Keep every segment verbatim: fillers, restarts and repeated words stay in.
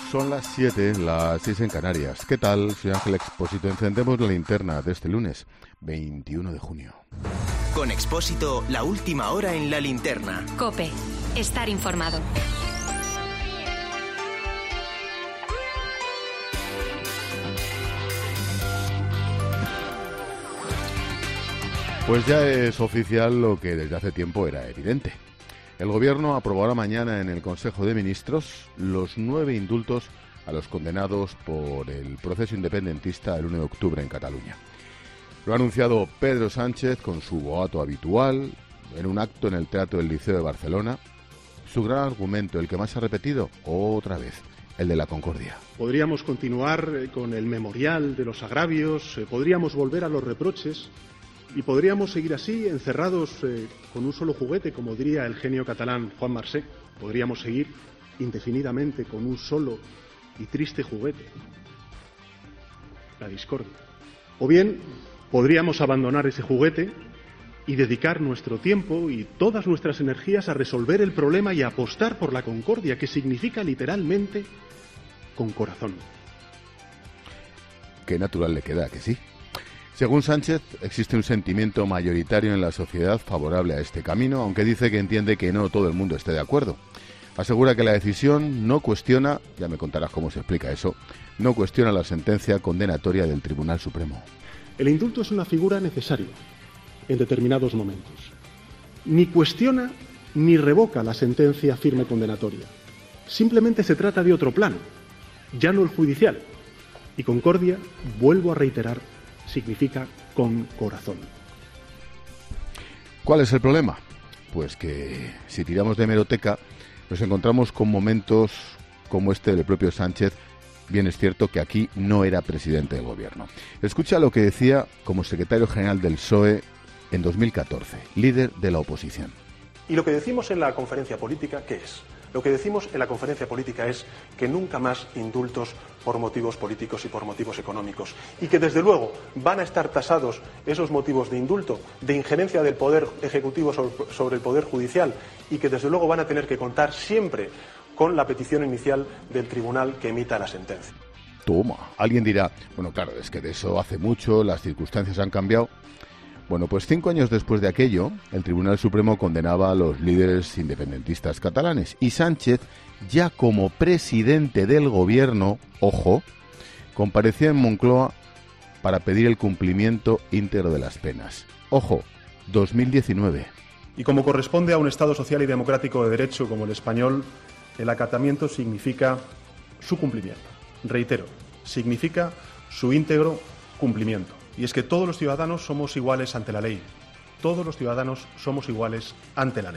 Son las siete, las seis en Canarias. ¿Qué tal? Soy Ángel Expósito. Encendemos la linterna de este lunes, veintiuno de junio. Con Expósito, la última hora en la linterna. COPE. Estar informado. Pues ya es oficial lo que desde hace tiempo era evidente. El Gobierno aprobará mañana en el Consejo de Ministros los nueve indultos a los condenados por el proceso independentista el uno de octubre en Cataluña. Lo ha anunciado Pedro Sánchez con su boato habitual en un acto en el Teatro del Liceo de Barcelona. Su gran argumento, el que más ha repetido otra vez, el de la concordia. Podríamos continuar con el memorial de los agravios, eh, podríamos volver a los reproches y podríamos seguir así, encerrados eh, con un solo juguete, como diría el genio catalán Juan Marsé. Podríamos seguir indefinidamente con un solo y triste juguete, la discordia. O bien, podríamos abandonar ese juguete y dedicar nuestro tiempo y todas nuestras energías a resolver el problema y a apostar por la concordia, que significa literalmente con corazón. Qué natural le queda, que sí. Según Sánchez, existe un sentimiento mayoritario en la sociedad favorable a este camino, aunque dice que entiende que no todo el mundo esté de acuerdo. Asegura que la decisión no cuestiona, ya me contarás cómo se explica eso, no cuestiona la sentencia condenatoria del Tribunal Supremo. El indulto es una figura necesaria en determinados momentos. Ni cuestiona ni revoca la sentencia firme condenatoria. Simplemente se trata de otro plano, ya no el judicial. Y concordia, vuelvo a reiterar, significa con corazón. ¿Cuál es el problema? Pues que si tiramos de hemeroteca nos encontramos con momentos como este del propio Sánchez. Bien es cierto que aquí no era presidente del gobierno. Escucha lo que decía como secretario general del P S O E en dos mil catorce, líder de la oposición. Y lo que decimos en la conferencia política, ¿qué es? Lo que decimos en la conferencia política es que nunca más indultos por motivos políticos y por motivos económicos. Y que, desde luego, van a estar tasados esos motivos de indulto, de injerencia del Poder Ejecutivo sobre, sobre el Poder Judicial, y que, desde luego, van a tener que contar siempre con la petición inicial del tribunal que emita la sentencia. Toma. Alguien dirá, bueno, claro, es que de eso hace mucho, las circunstancias han cambiado. Bueno, pues cinco años después de aquello, el Tribunal Supremo condenaba a los líderes independentistas catalanes y Sánchez, ya como presidente del gobierno, ojo, comparecía en Moncloa para pedir el cumplimiento íntegro de las penas. Ojo, dos mil diecinueve. Y como corresponde a un Estado social y democrático de derecho como el español, el acatamiento significa su cumplimiento. Reitero, significa su íntegro cumplimiento. Y es que todos los ciudadanos somos iguales ante la ley. Todos los ciudadanos somos iguales ante la ley.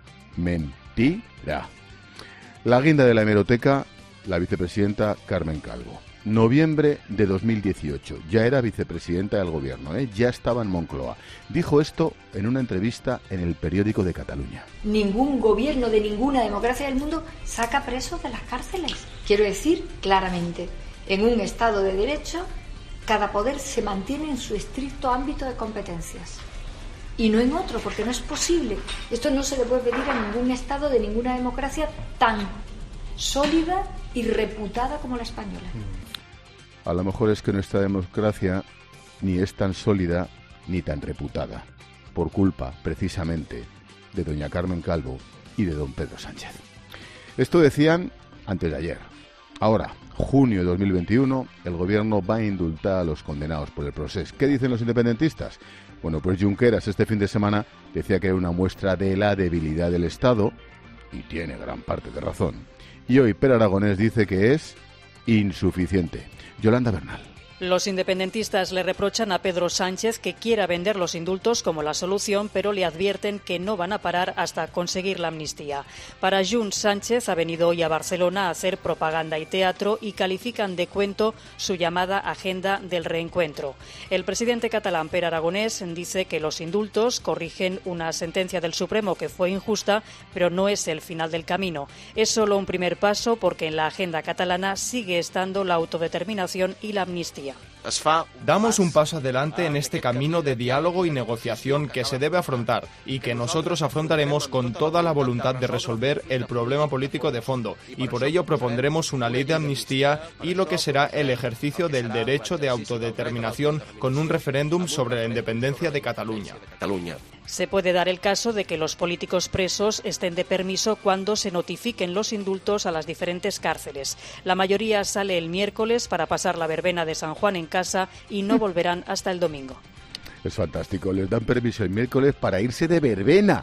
Mentira. La guinda de la hemeroteca, la vicepresidenta Carmen Calvo. Noviembre de dos mil dieciocho. Ya era vicepresidenta del gobierno, ¿eh? Ya estaba en Moncloa. Dijo esto en una entrevista en el periódico de Cataluña. Ningún gobierno de ninguna democracia del mundo saca presos de las cárceles. Quiero decir claramente, en un Estado de Derecho, cada poder se mantiene en su estricto ámbito de competencias y no en otro, porque no es posible. Esto no se le puede pedir a ningún Estado de ninguna democracia tan sólida y reputada como la española. A lo mejor es que nuestra democracia ni es tan sólida ni tan reputada, por culpa, precisamente, de doña Carmen Calvo y de don Pedro Sánchez. Esto decían antes de ayer. Ahora, junio de dos mil veintiuno, el gobierno va a indultar a los condenados por el proceso. ¿Qué dicen los independentistas? Bueno, pues Junqueras este fin de semana decía que era una muestra de la debilidad del Estado, y tiene gran parte de razón. Y hoy Pere Aragonés dice que es insuficiente. Yolanda Bernal. Los independentistas le reprochan a Pedro Sánchez que quiera vender los indultos como la solución, pero le advierten que no van a parar hasta conseguir la amnistía. Para Junts, Sánchez ha venido hoy a Barcelona a hacer propaganda y teatro y califican de cuento su llamada Agenda del Reencuentro. El presidente catalán Pere Aragonés dice que los indultos corrigen una sentencia del Supremo que fue injusta, pero no es el final del camino. Es solo un primer paso porque en la agenda catalana sigue estando la autodeterminación y la amnistía. Damos un paso adelante en este camino de diálogo y negociación que se debe afrontar y que nosotros afrontaremos con toda la voluntad de resolver el problema político de fondo, y por ello propondremos una ley de amnistía y lo que será el ejercicio del derecho de autodeterminación con un referéndum sobre la independencia de Cataluña. Se puede dar el caso de que los políticos presos estén de permiso cuando se notifiquen los indultos a las diferentes cárceles. La mayoría sale el miércoles para pasar la verbena de San Juan en casa y no volverán hasta el domingo. Es fantástico, les dan permiso el miércoles para irse de verbena.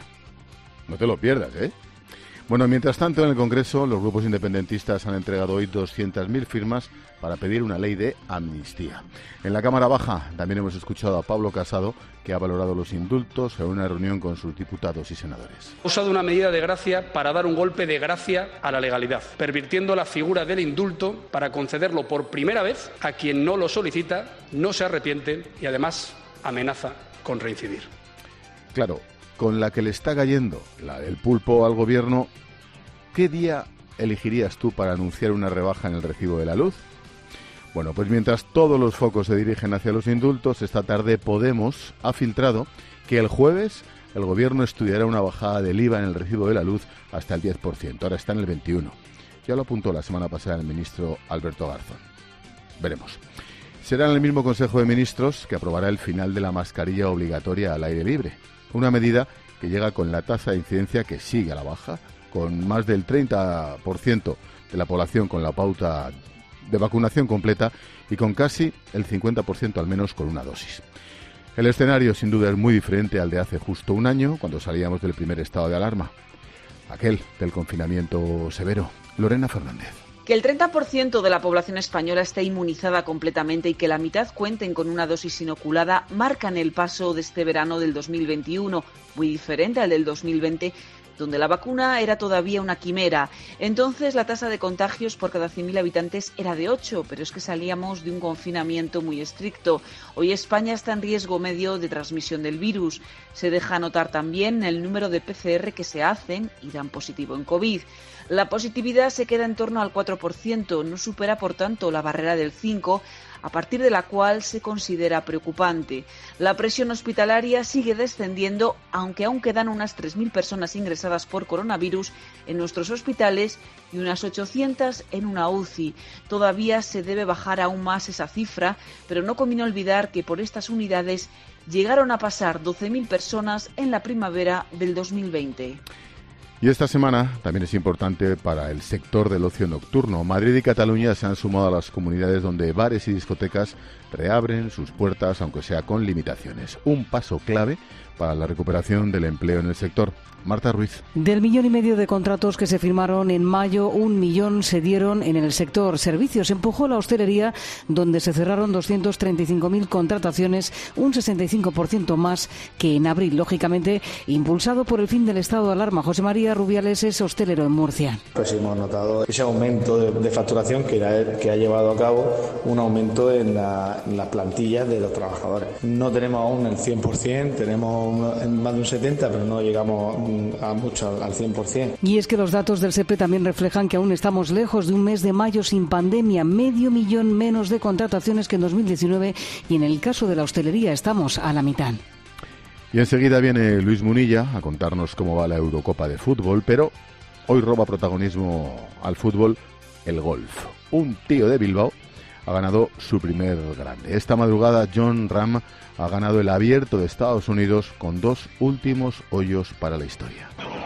No te lo pierdas, ¿eh? Bueno, mientras tanto, en el Congreso, los grupos independentistas han entregado hoy doscientas mil firmas para pedir una ley de amnistía. En la Cámara Baja también hemos escuchado a Pablo Casado, que ha valorado los indultos en una reunión con sus diputados y senadores. Ha usado una medida de gracia para dar un golpe de gracia a la legalidad, pervirtiendo la figura del indulto para concederlo por primera vez a quien no lo solicita, no se arrepiente y además amenaza con reincidir. Claro, con la que le está cayendo, la del pulpo al gobierno, ¿qué día elegirías tú para anunciar una rebaja en el recibo de la luz? Bueno, pues mientras todos los focos se dirigen hacia los indultos, esta tarde Podemos ha filtrado que el jueves el gobierno estudiará una bajada del I V A en el recibo de la luz hasta el diez por ciento, ahora está en el veintiuno por ciento. Ya lo apuntó la semana pasada el ministro Alberto Garzón. Veremos. Será en el mismo Consejo de Ministros que aprobará el final de la mascarilla obligatoria al aire libre, una medida que llega con la tasa de incidencia que sigue a la baja, con más del treinta por ciento de la población con la pauta de vacunación completa y con casi el cincuenta por ciento al menos con una dosis. El escenario sin duda es muy diferente al de hace justo un año, cuando salíamos del primer estado de alarma, aquel del confinamiento severo. Lorena Fernández. Que el treinta por ciento de la población española esté inmunizada completamente y que la mitad cuenten con una dosis inoculada marcan el paso de este verano del dos mil veintiuno, muy diferente al del dos mil veinte, donde la vacuna era todavía una quimera. Entonces la tasa de contagios por cada cien mil habitantes era de ocho, pero es que salíamos de un confinamiento muy estricto. Hoy España está en riesgo medio de transmisión del virus. Se deja notar también el número de P C R que se hacen y dan positivo en COVID. La positividad se queda en torno al cuatro por ciento, no supera por tanto la barrera del cinco por ciento, a partir de la cual se considera preocupante. La presión hospitalaria sigue descendiendo, aunque aún quedan unas tres mil personas ingresadas por coronavirus en nuestros hospitales y unas ochocientas en una U C I. Todavía se debe bajar aún más esa cifra, pero no conviene olvidar que por estas unidades llegaron a pasar doce mil personas en la primavera del dos mil veinte. Y esta semana también es importante para el sector del ocio nocturno. Madrid y Cataluña se han sumado a las comunidades donde bares y discotecas reabren sus puertas, aunque sea con limitaciones. Un paso clave para la recuperación del empleo en el sector. Marta Ruiz. Del millón y medio de contratos que se firmaron en mayo, un millón se dieron en el sector servicios. Empujó la hostelería, donde se cerraron doscientas treinta y cinco mil contrataciones, un sesenta y cinco por ciento más que en abril. Lógicamente, impulsado por el fin del estado de alarma. José María Rubiales es hostelero en Murcia. Pues hemos notado ese aumento de, de facturación que ha, que ha llevado a cabo un aumento en la, en las plantillas de los trabajadores. No tenemos aún el cien por ciento, tenemos más de un setenta por ciento, pero no llegamos a mucho al cien por ciento. Y es que los datos del SEPE también reflejan que aún estamos lejos de un mes de mayo sin pandemia, medio millón menos de contrataciones que en dos mil diecinueve, y en el caso de la hostelería estamos a la mitad. Y enseguida viene Luis Munilla a contarnos cómo va la Eurocopa de fútbol, pero hoy roba protagonismo al fútbol el golf. Un tío de Bilbao ha ganado su primer grande. Esta madrugada Jon Rahm ha ganado el Abierto de Estados Unidos con dos últimos hoyos para la historia.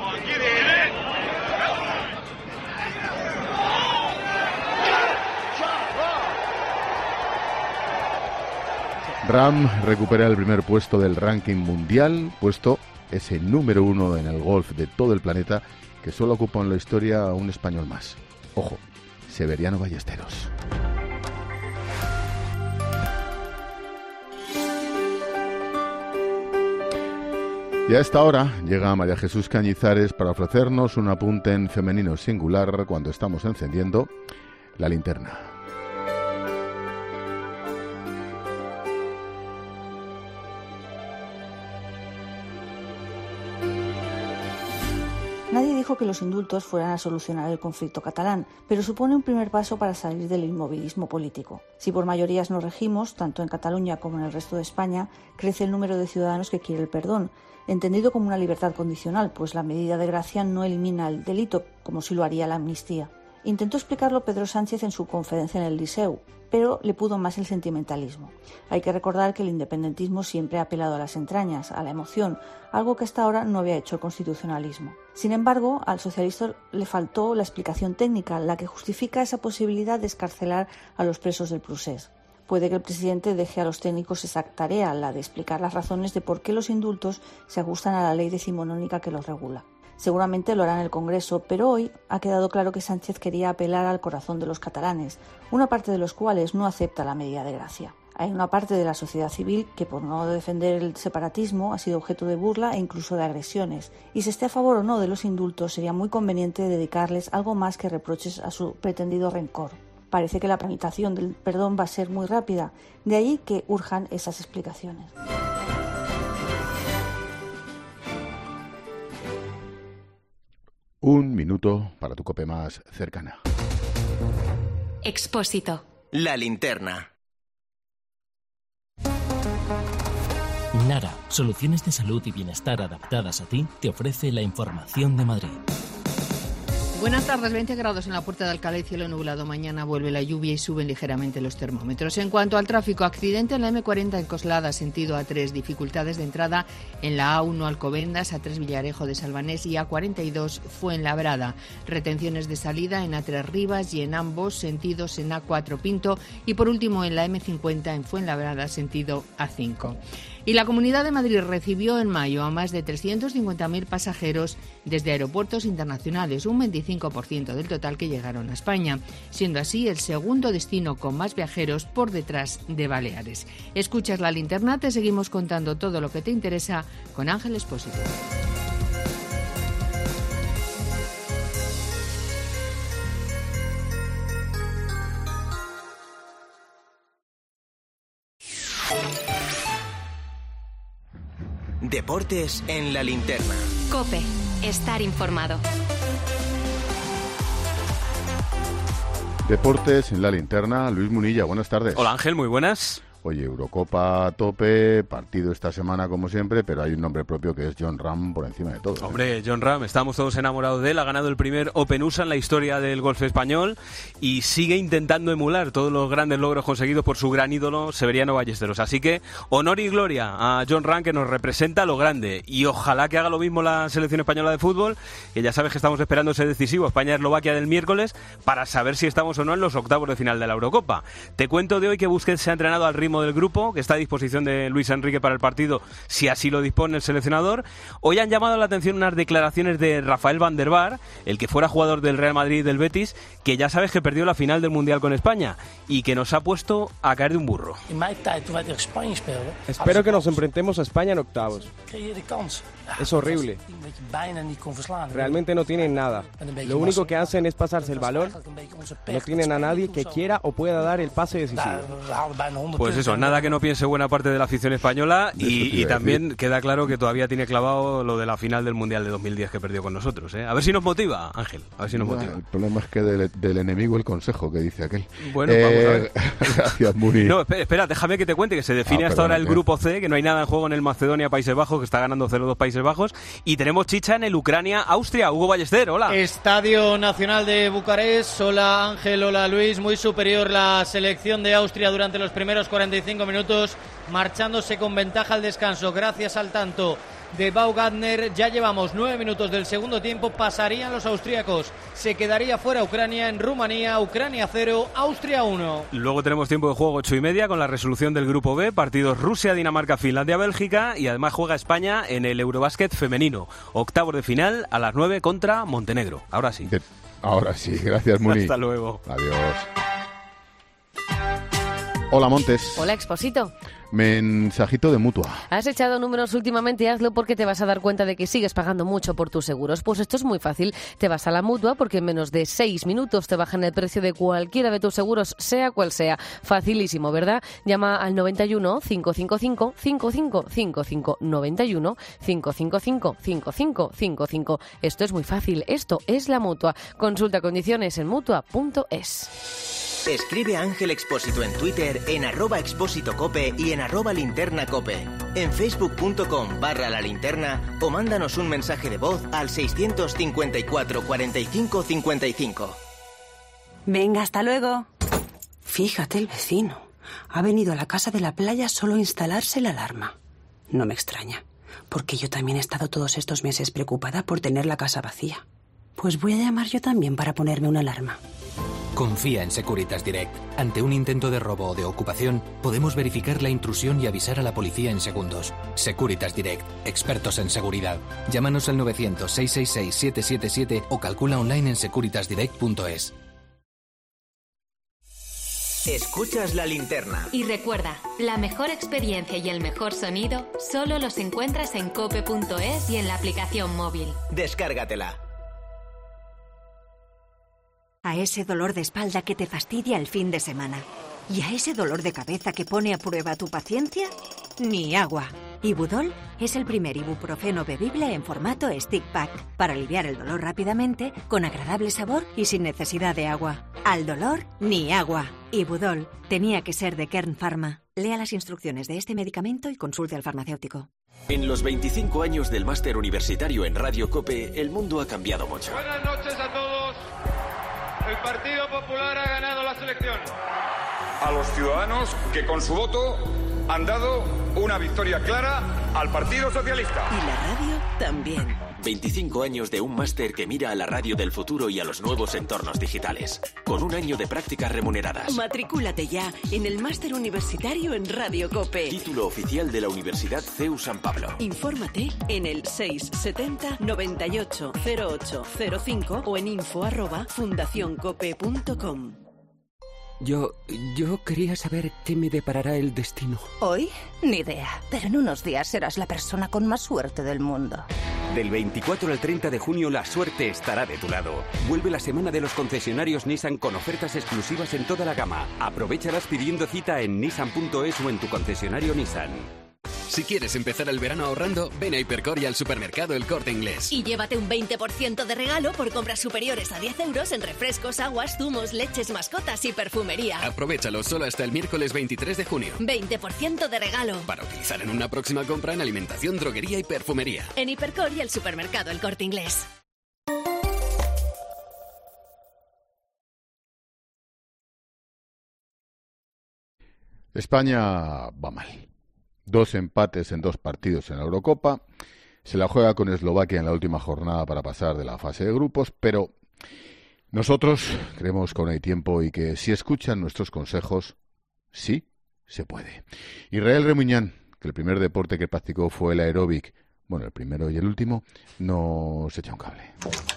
Rahm recupera el primer puesto del ranking mundial, puesto ese número uno en el golf de todo el planeta, que solo ocupa en la historia a un español más. Ojo, Severiano Ballesteros. Y a esta hora llega María Jesús Cañizares para ofrecernos un apunte en femenino singular cuando estamos encendiendo la linterna. Nadie dijo dijo que los indultos fueran a solucionar el conflicto catalán, pero supone un primer paso para salir del inmovilismo político. Si por mayorías nos regimos, tanto en Cataluña como en el resto de España, crece el número de ciudadanos que quiere el perdón, entendido como una libertad condicional, pues la medida de gracia no elimina el delito, como sí lo haría la amnistía. Intentó explicarlo Pedro Sánchez en su conferencia en el Liceu, pero le pudo más el sentimentalismo. Hay que recordar que el independentismo siempre ha apelado a las entrañas, a la emoción, algo que hasta ahora no había hecho el constitucionalismo. Sin embargo, al socialista le faltó la explicación técnica, la que justifica esa posibilidad de excarcelar a los presos del Procés. Puede que el presidente deje a los técnicos esa tarea, la de explicar las razones de por qué los indultos se ajustan a la ley decimonónica que los regula. Seguramente lo hará en el Congreso, pero hoy ha quedado claro que Sánchez quería apelar al corazón de los catalanes, una parte de los cuales no acepta la medida de gracia. Hay una parte de la sociedad civil que, por no defender el separatismo, ha sido objeto de burla e incluso de agresiones, y si esté a favor o no de los indultos, sería muy conveniente dedicarles algo más que reproches a su pretendido rencor. Parece que la tramitación del perdón va a ser muy rápida, de ahí que urjan esas explicaciones. Un minuto para tu COPE más cercana. Expósito. La linterna. Nara, soluciones de salud y bienestar adaptadas a ti, te ofrece la información de Madrid. Buenas tardes, veinte grados en la Puerta de Alcalá y cielo nublado. Mañana vuelve la lluvia y suben ligeramente los termómetros. En cuanto al tráfico, accidente en la eme cuarenta en Coslada, sentido A tres. Dificultades de entrada en la A uno Alcobendas, A tres Villarejo de Salvanés y A cuarenta y dos Fuenlabrada. Retenciones de salida en A tres Rivas y en ambos sentidos en A cuatro Pinto. Y por último en la eme cincuenta en Fuenlabrada, sentido A cinco. Y la Comunidad de Madrid recibió en mayo a más de trescientos cincuenta mil pasajeros desde aeropuertos internacionales, un veinticinco por ciento del total que llegaron a España, siendo así el segundo destino con más viajeros por detrás de Baleares. Escuchas La Linterna, te seguimos contando todo lo que te interesa con Ángel Expósito. Deportes en la linterna. COPE. Estar informado. Deportes en la linterna. Luis Munilla, buenas tardes. Hola Ángel, muy buenas. Oye, Eurocopa a tope, partido esta semana como siempre, pero hay un nombre propio que es Jon Rahm por encima de todo. Hombre, Jon Rahm, estamos todos enamorados de él, ha ganado el primer Open U S A en la historia del golf español y sigue intentando emular todos los grandes logros conseguidos por su gran ídolo Severiano Ballesteros. Así que honor y gloria a Jon Rahm, que nos representa lo grande, y ojalá que haga lo mismo la selección española de fútbol, que ya sabes que estamos esperando ese decisivo España-Eslovaquia del miércoles para saber si estamos o no en los octavos de final de la Eurocopa. Te cuento de hoy que Busquets se ha entrenado al ritmo del grupo, que está a disposición de Luis Enrique para el partido si así lo dispone el seleccionador. Hoy han llamado la atención unas declaraciones de Rafael van der Vaart, el que fuera jugador del Real Madrid y del Betis, que ya sabes que perdió la final del Mundial con España y que nos ha puesto a caer de un burro. Espero que nos enfrentemos a España en octavos. Es horrible. Realmente no tienen nada. Lo único que hacen es pasarse el balón. No tienen a nadie que quiera o pueda dar el pase decisivo. Pues eso, nada que no piense buena parte de la afición española y, y también queda claro que todavía tiene clavado lo de la final del Mundial de dos mil diez que perdió con nosotros, ¿eh? A ver si nos motiva, Ángel, a ver si nos motiva. El problema es que del, del enemigo el consejo, que dice aquel. Bueno, eh, vamos a ver. Gracias, Muni. No, espera, espera, déjame que te cuente que se define ah, hasta ahora el grupo C, que no hay nada en juego en el Macedonia-Países Bajos, que está ganando cero dos Países Bajos, y tenemos chicha en el Ucrania-Austria. Hugo Ballester, hola. Estadio Nacional de Bucarest, hola Ángel, hola Luis, muy superior la selección de Austria durante los primeros cuarenta y cinco minutos, marchándose con ventaja al descanso gracias al tanto de Baumgartner. Ya llevamos nueve minutos del segundo tiempo, pasarían los austríacos, se quedaría fuera Ucrania en Rumanía, Ucrania cero, Austria uno. Luego tenemos tiempo de juego ocho y media con la resolución del grupo B, partidos Rusia, Dinamarca, Finlandia, Bélgica, y además juega España en el Eurobásquet femenino, octavos de final a las nueve contra Montenegro. Ahora sí. De... Ahora sí, gracias Muni. Hasta luego. Adiós. Hola, Montes. Hola, Expósito. Mensajito de Mutua. ¿Has echado números últimamente? Hazlo porque te vas a dar cuenta de que sigues pagando mucho por tus seguros. Pues esto es muy fácil. Te vas a la Mutua porque en menos de seis minutos te bajan el precio de cualquiera de tus seguros, sea cual sea. Facilísimo, ¿verdad? Llama al noventa y uno, cinco cinco cinco, cinco cinco cinco cinco. noventa y uno, cinco cinco cinco, cinco cinco cinco cinco. Esto es muy fácil. Esto es la Mutua. Consulta condiciones en mutua punto es. Escribe a Ángel Expósito en Twitter, en arroba expósito cope y en arroba linterna cope. En facebook.com barra la linterna o mándanos un mensaje de voz al seiscientos cincuenta y cuatro, cuarenta y cinco, cincuenta y cinco. Venga, hasta luego. Fíjate el vecino. Ha venido a la casa de la playa solo a instalarse la alarma. No me extraña, porque yo también he estado todos estos meses preocupada por tener la casa vacía. Pues voy a llamar yo también para ponerme una alarma. Confía en Securitas Direct. Ante un intento de robo o de ocupación, podemos verificar la intrusión y avisar a la policía en segundos. Securitas Direct, expertos en seguridad. Llámanos al novecientos, seiscientos sesenta y seis, siete siete siete o calcula online en securitas direct punto es. Escuchas la linterna. Y recuerda, la mejor experiencia y el mejor sonido solo los encuentras en cope punto es y en la aplicación móvil. Descárgatela. A ese dolor de espalda que te fastidia el fin de semana. ¿Y a ese dolor de cabeza que pone a prueba tu paciencia? Ni agua. Ibudol es el primer ibuprofeno bebible en formato stick pack para aliviar el dolor rápidamente, con agradable sabor y sin necesidad de agua. Al dolor, ni agua. Ibudol tenía que ser de Kern Pharma. Lea las instrucciones de este medicamento y consulte al farmacéutico. En los veinticinco años del máster universitario en Radio Cope, el mundo ha cambiado mucho. Buenas noches a todos. El Partido Popular ha ganado las elecciones. A los ciudadanos que con su voto han dado una victoria clara al Partido Socialista. Y la radio también. veinticinco años de un máster que mira a la radio del futuro y a los nuevos entornos digitales. Con un año de prácticas remuneradas. Matricúlate ya en el máster universitario en Radio Cope. Título oficial de la Universidad C E U San Pablo. Infórmate en el seis setenta, noventa y ocho, cero ocho cero cinco o en info arroba fundación cope punto com. Yo... yo quería saber qué me deparará el destino. Hoy, ni idea, pero en unos días serás la persona con más suerte del mundo. Del veinticuatro al treinta de junio la suerte estará de tu lado. Vuelve la semana de los concesionarios Nissan con ofertas exclusivas en toda la gama. Aprovéchalas pidiendo cita en nissan punto es o en tu concesionario Nissan. Si quieres empezar el verano ahorrando, ven a Hipercor y al supermercado El Corte Inglés. Y llévate un veinte por ciento de regalo por compras superiores a diez euros en refrescos, aguas, zumos, leches, mascotas y perfumería. Aprovechalo solo hasta el miércoles veintitrés de junio. veinte por ciento de regalo. Para utilizar en una próxima compra en alimentación, droguería y perfumería. En Hipercor y el supermercado El Corte Inglés. España va mal. Dos empates en dos partidos en la Eurocopa. Se la juega con Eslovaquia en la última jornada para pasar de la fase de grupos, pero nosotros creemos que aún hay tiempo y que si escuchan nuestros consejos, sí se puede. Israel Remuñán, que el primer deporte que practicó fue el aeróbic, bueno, el primero y el último, nos echa un cable.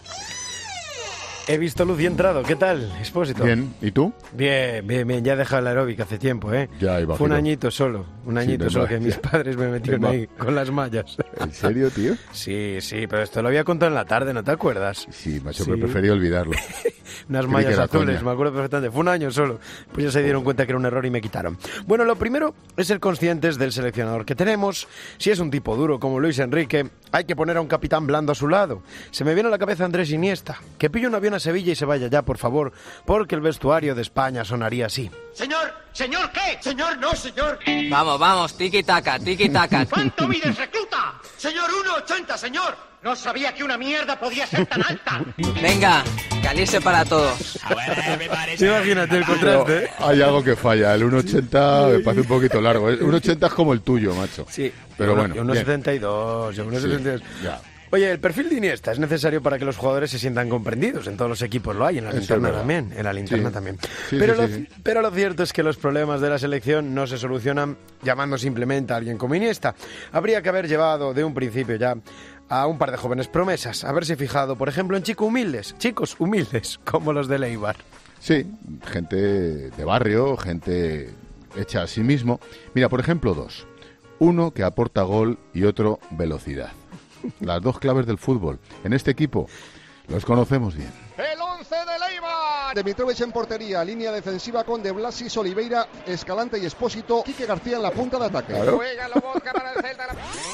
He visto luz y he entrado. ¿Qué tal, Expósito? Bien. ¿Y tú? Bien, bien, bien. Ya he dejado el aeróbic hace tiempo, ¿eh? Ya, iba. Fue un añito solo. Un añito sí, solo que mis padres me metieron ahí con las mallas. ¿En serio, tío? Sí, sí, pero esto lo había contado en la tarde, ¿no te acuerdas? Sí, macho, sí. Pero preferí olvidarlo. Unas mallas azules, coña. Me acuerdo perfectamente. Fue un año solo. Pues ya se dieron cuenta que era un error y me quitaron. Bueno, lo primero es ser conscientes del seleccionador que tenemos. Si es un tipo duro como Luis Enrique, hay que poner a un capitán blando a su lado. Se me viene a la cabeza Andrés Iniesta. Que pille un avión a Sevilla y se vaya ya, por favor, porque el vestuario de España sonaría así. Señor, ¿señor qué? Señor, no, señor. Vamos, vamos, tiki-taka, tiki-taka. ¿Cuánto mides, recluta? Señor, uno ochenta, señor. No sabía que una mierda podía ser tan alta. Venga, calice para todos. Imagínate el contraste, ¿eh? Hay algo que falla, el uno ochenta me parece un poquito largo. El uno ochenta es como el tuyo, macho. Sí, pero bueno. uno setenta y dos, uno setenta y dos. Sí, ya. Oye, el perfil de Iniesta es necesario para que los jugadores se sientan comprendidos. En todos los equipos lo hay, en la Eso linterna también. En la linterna sí. también. Sí, pero, sí, lo, sí, sí. pero lo cierto es que los problemas de la selección no se solucionan llamando simplemente a alguien como Iniesta. Habría que haber llevado de un principio ya a un par de jóvenes promesas. Haberse fijado, por ejemplo, en chicos humildes, chicos humildes, como los de Eibar. Sí, gente de barrio, gente hecha a sí mismo. Mira, por ejemplo, dos. Uno que aporta gol y otro velocidad. Las dos claves del fútbol. En este equipo los conocemos bien. El once de Leibar. De Mitrovic en portería, línea defensiva con De Blasis, Oliveira, Escalante y Espósito. Quique García en la punta de ataque. Claro. Juega Lobotka para el Celta.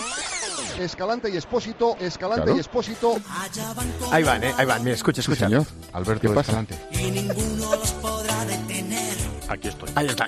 Escalante y Espósito, Escalante Claro. y Espósito. Ahí van, ¿eh? Ahí van. Mira, escucha, Sí, escucha. señor. Alberto, ¿Qué pasa? Escalante. Y ninguno los podrá detener. Aquí estoy. Ahí está.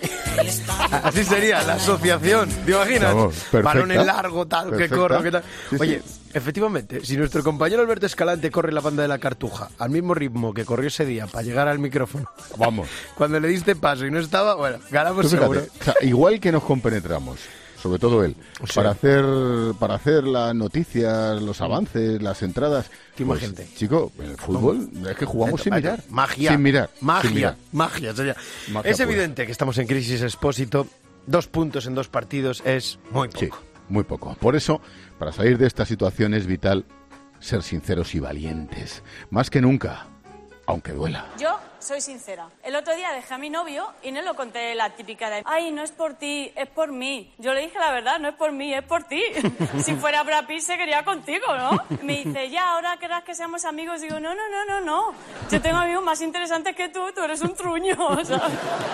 Así sería la asociación. ¿Te imaginas? Vamos, perfecta. Balones largo, tal, Perfecta. que corro, que tal. Sí, Oye, sí. efectivamente, si nuestro compañero Alberto Escalante corre la banda de la Cartuja al mismo ritmo que corrió ese día para llegar al micrófono, Vamos. cuando le diste paso y no estaba, bueno, ganamos Tú fíjate, seguro. o sea, igual que nos compenetramos, sobre todo él, O sea, para hacer para hacer las noticias, los avances, las entradas. Qué Pues, gente. chico, en el fútbol es que jugamos sin mirar. Magia. Sin mirar. Magia. sin mirar. Magia. sería. Magia Es pura. evidente que estamos en crisis, Expósito. Dos puntos en dos partidos es muy poco. Sí, muy poco. Por eso, para salir de esta situación es vital ser sinceros y valientes. Más que nunca, aunque duela. Yo soy sincera. El otro día dejé a mi novio y no lo conté la típica de ay, no es por ti, es por mí. Yo le dije la verdad, no es por mí, es por ti. Si fuera Brad Pitt se quería contigo, ¿no? Me dice, ya, ahora querrás que seamos amigos. Digo, no, no, no, no, no. Yo tengo amigos más interesantes que tú, tú eres un truño, ¿sabes?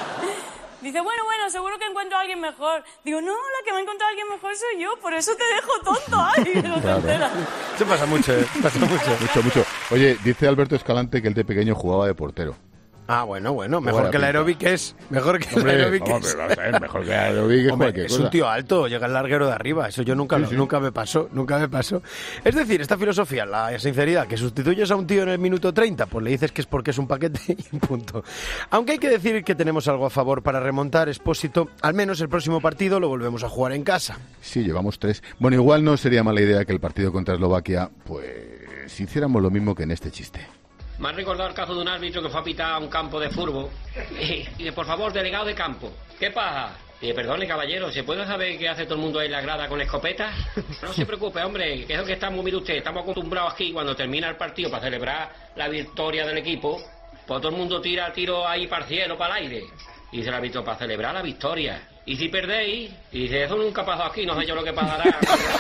Dice, bueno, bueno, seguro que encuentro a alguien mejor. Digo, no, la que me ha encontrado a alguien mejor soy yo, por eso te dejo tonto. Ay, no te Claro. enteras. Eso pasa mucho, ¿eh? Pasa mucho. Mucho, mucho. Oye, dice Alberto Escalante que él de pequeño jugaba de portero. Ah, bueno, bueno, mejor Buena que el pinta. aeróbic es. Mejor que Hombre, el aeróbic vamos, es. pero vamos a ver, mejor que el aeróbic es Hombre, cualquier es cosa. un tío alto, llega el larguero de arriba. Eso yo nunca, Sí, lo- sí. nunca me pasó, nunca me pasó. Es decir, esta filosofía, la sinceridad, que sustituyes a un tío en el minuto treinta, pues le dices que es porque es un paquete y punto. Aunque hay que decir que tenemos algo a favor para remontar, Expósito, al menos el próximo partido lo volvemos a jugar en casa. Sí, llevamos tres. Bueno, igual no sería mala idea que el partido contra Eslovaquia, pues, hiciéramos lo mismo que en este chiste. Me han recordado el caso de un árbitro que fue a pitar a un campo de fútbol y dice, por favor, delegado de campo, ¿qué pasa? Y dice, perdone, caballero, ¿se puede saber qué hace todo el mundo ahí en la grada con escopetas? No se preocupe, hombre, que es lo que estamos, mire usted, estamos acostumbrados aquí cuando termina el partido para celebrar la victoria del equipo, pues todo el mundo tira tiro ahí para el cielo, para el aire. Y dice el árbitro, para celebrar la victoria. Y si perdéis, y dice, eso nunca ha pasado aquí, no sé yo lo que pasará.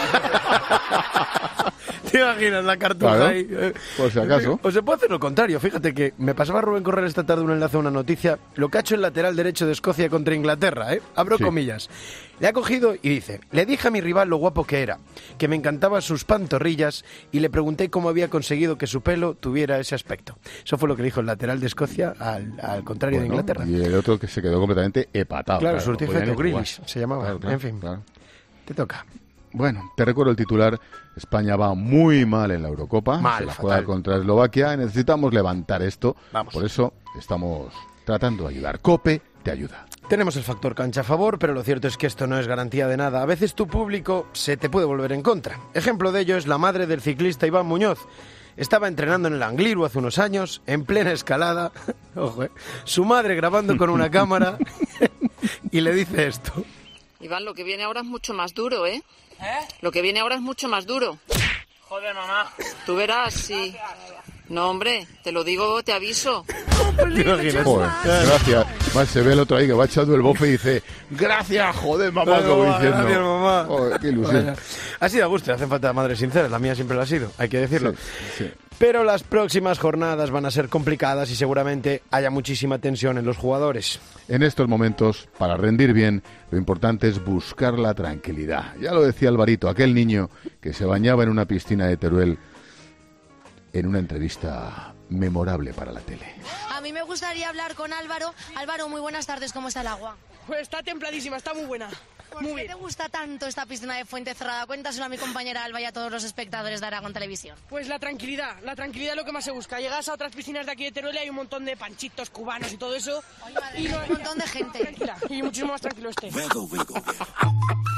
¿Te imaginas la cartuja Claro, ahí? eh? por si acaso. O se puede hacer lo contrario. Fíjate que me pasaba Rubén Correr esta tarde un enlace a una noticia. Lo que ha hecho el lateral derecho de Escocia contra Inglaterra, ¿eh? Abro Sí. comillas. Le ha cogido y dice, le dije a mi rival lo guapo que era, que me encantaban sus pantorrillas y le pregunté cómo había conseguido que su pelo tuviera ese aspecto. Eso fue lo que dijo el lateral de Escocia al, al contrario Bueno, de Inglaterra. Y el otro que se quedó completamente hepatado. Claro, claro, surtió no podía efecto ni jugar. Grealish, se llamaba. Claro, claro, En fin, claro. te toca. Bueno, te recuerdo el titular. España va muy mal en la Eurocopa. Mal, se la fatal. juega contra Eslovaquia. Necesitamos levantar esto. Por eso estamos tratando de ayudar. COPE te ayuda. Tenemos el factor cancha a favor, pero lo cierto es que esto no es garantía de nada. A veces tu público se te puede volver en contra. Ejemplo de ello es la madre del ciclista Iván Muñoz. Estaba entrenando en el Angliru hace unos años, en plena escalada. Ojo, eh. Su madre grabando con una cámara y le dice esto. Iván, lo que viene ahora es mucho más duro, ¿eh? ¿Eh? Lo que viene ahora es mucho más duro. Joder, mamá. Tú verás, sí. No, hombre, te lo digo, te aviso. Joder, gracias. Más se ve el otro ahí que va echando el bofe y dice, gracias, joder, mamá, Bueno, como mamá, diciendo. gracias, mamá. Joder, qué ilusión. Vaya. Ha sido a gusto, hacen falta madres sinceras, la mía siempre lo ha sido, hay que decirlo. Sí, sí. Pero las próximas jornadas van a ser complicadas y seguramente haya muchísima tensión en los jugadores. En estos momentos, para rendir bien, lo importante es buscar la tranquilidad. Ya lo decía Alvarito, aquel niño que se bañaba en una piscina de Teruel en una entrevista memorable para la tele. A mí me gustaría hablar con Álvaro. Álvaro, muy buenas tardes, ¿cómo está el agua? Pues está templadísima, está muy buena. ¿Por Muy qué bien. te gusta tanto esta piscina de Fuente Cerrada? Cuéntaselo a mi compañera Alba y a todos los espectadores de Aragón Televisión. Pues la tranquilidad, la tranquilidad es lo que más se busca. Llegas a otras piscinas de aquí de Teruel y hay un montón de panchitos cubanos y todo eso. Ay, madre, y un montón de gente. Tranquila, y muchísimo más tranquilo este.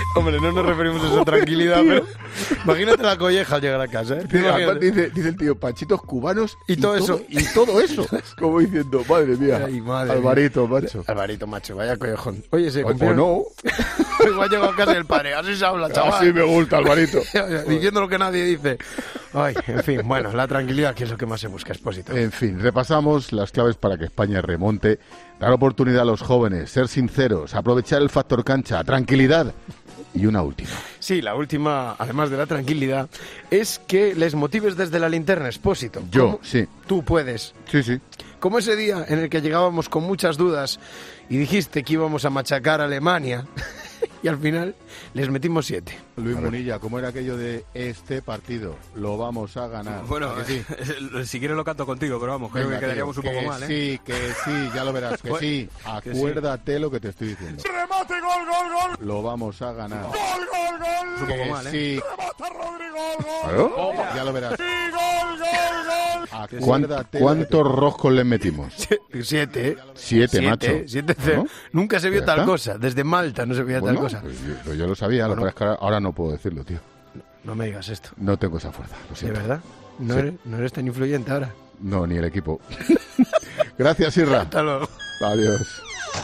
Hombre, no nos referimos a esa tranquilidad, pero imagínate la colleja al llegar a casa, ¿eh? Dice, dice el tío, panchitos cubanos y, y todo eso. Y todo eso. Como diciendo, madre mía, Ay, madre Alvarito, mía. macho. Alvarito, macho, vaya collejón. Oye, se o, o no. Igual llegó a casa del padre, así se habla, chaval. Así me gusta, Alvarito. Diciendo lo que nadie dice. Ay, en fin, bueno, la tranquilidad, que es lo que más se busca, Expósito. En fin, repasamos las claves para que España remonte. Dar oportunidad a los jóvenes, ser sinceros, aprovechar el factor cancha, tranquilidad. Y una última. Sí, la última, además de la tranquilidad, es que les motives desde la linterna, Expósito. Yo, sí. Tú puedes. Sí, sí. Como ese día en el que llegábamos con muchas dudas y dijiste que íbamos a machacar a Alemania y al final les metimos siete. Luis Munilla, ¿cómo era aquello de este partido? Lo vamos a ganar. Bueno, sí? si quieres lo canto contigo, pero vamos, creo Venga, que quedaríamos tío, un poco que mal, ¿eh? Sí, que sí, ya lo verás, que Bueno, sí. que Acuérdate sí. lo que te estoy diciendo. ¡Remate, gol, gol, gol! Lo vamos a ganar. ¡Gol, gol, gol! Es un poco mal, ¿eh? Sí. ¡Remata, Rodrigo, gol! ¿Claro? Oh, Ya lo verás. ¡Sí, gol, gol, gol! Acuérdate. ¿Cuántos roscos les metimos? Siete, ¿eh? Siete, macho. Siete, cero. ¿No? Nunca se vio ¿Ya tal está? cosa. Desde Malta no se veía Bueno, tal cosa. Pues yo, pues yo lo sabía, Bueno. lo que pasa es que ahora, ahora no puedo decirlo, tío. No me digas esto. No tengo esa fuerza, lo ¿De siento. verdad? ¿No, Sí. eres, ¿No eres tan influyente ahora? No, ni el equipo. Gracias, Irra. Hasta luego. Adiós.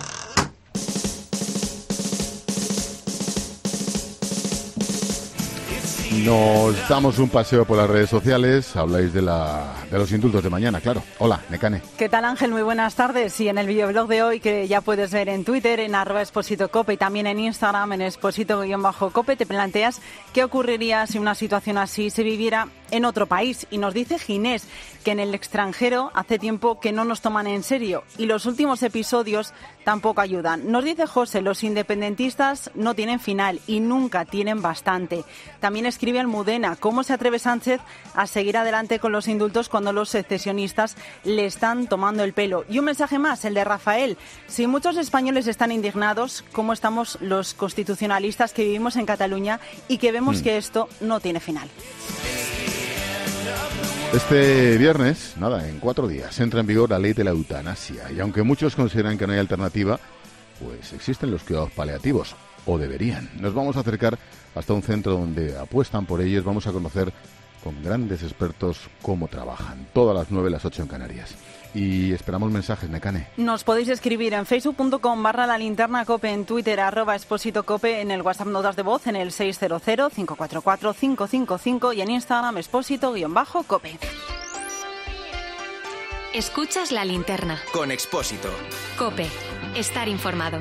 Nos damos un paseo por las redes sociales. Habláis de, la, de los indultos de mañana, claro. Hola, Necane. ¿Qué tal, Ángel? Muy buenas tardes. Y en el videoblog de hoy, que ya puedes ver en Twitter, en arroba Expósito Cope y también en Instagram, en Expósito-Cope, te planteas qué ocurriría si una situación así se viviera en otro país. Y nos dice Ginés que en el extranjero hace tiempo que no nos toman en serio y los últimos episodios tampoco ayudan. Nos dice José, los independentistas no tienen final y nunca tienen bastante. También escribe Almudena, ¿cómo se atreve Sánchez a seguir adelante con los indultos cuando los secesionistas le están tomando el pelo? Y un mensaje más, el de Rafael. Si muchos españoles están indignados, ¿cómo estamos los constitucionalistas que vivimos en Cataluña y que vemos mm. que esto no tiene final? Este viernes, nada, en cuatro días, entra en vigor la ley de la eutanasia. Y aunque muchos consideran que no hay alternativa, pues existen los cuidados paliativos, o deberían. Nos vamos a acercar hasta un centro donde apuestan por ellos. Vamos a conocer con grandes expertos cómo trabajan. Todas las nueve, las ocho en Canarias. Y esperamos mensajes, Necane. Nos podéis escribir en facebook.com barra la linterna cope, en Twitter arroba Expósito Cope, en el WhatsApp notas de voz en el seis cero cero, cinco cuatro cuatro, cinco cinco cinco y en Instagram Expósito-Cope. Escuchas la linterna. Con Expósito. Cope. Estar informado.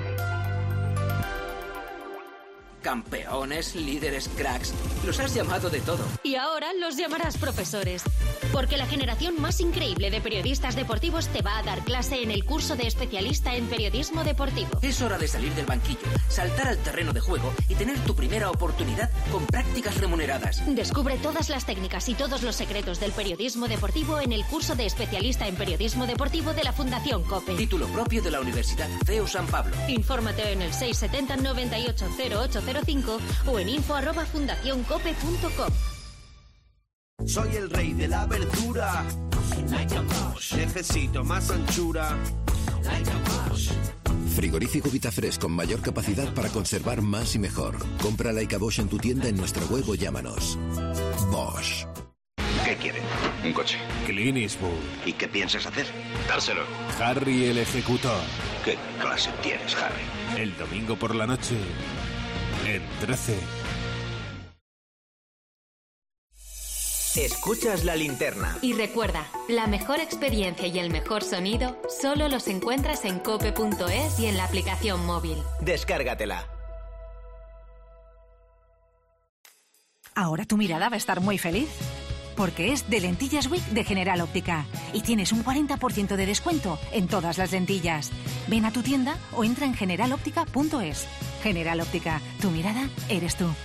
Campeones, líderes, cracks. Los has llamado de todo. Y ahora los llamarás profesores. Porque la generación más increíble de periodistas deportivos te va a dar clase en el curso de especialista en periodismo deportivo. Es hora de salir del banquillo, saltar al terreno de juego y tener tu primera oportunidad con prácticas remuneradas. Descubre todas las técnicas y todos los secretos del periodismo deportivo en el curso de especialista en periodismo deportivo de la Fundación COPE. Título propio de la Universidad C E U San Pablo. Infórmate en el seis setenta, noventa y ocho, cero ocho cero cinco o en info arroba fundacioncope punto com. Soy el rey de la verdura. Like a Bosch. Necesito más anchura. Like a Bosch. Frigorífico Vitafresh con mayor capacidad para conservar más y mejor. Compra Like a Bosch en tu tienda, en nuestra web o llámanos. Bosch. ¿Qué quiere? Un coche. Clint Eastwood. ¿Y qué piensas hacer? Dárselo. Harry el ejecutor. ¿Qué clase tienes, Harry? El domingo por la noche, en trece. Escuchas la linterna. Y recuerda, la mejor experiencia y el mejor sonido solo los encuentras en cope punto es y en la aplicación móvil. Descárgatela. Ahora tu mirada va a estar muy feliz, porque es de Lentillas Week de General Óptica y tienes un cuarenta por ciento de descuento en todas las lentillas. Ven a tu tienda o entra en general óptica punto es. General Óptica, tu mirada eres tú.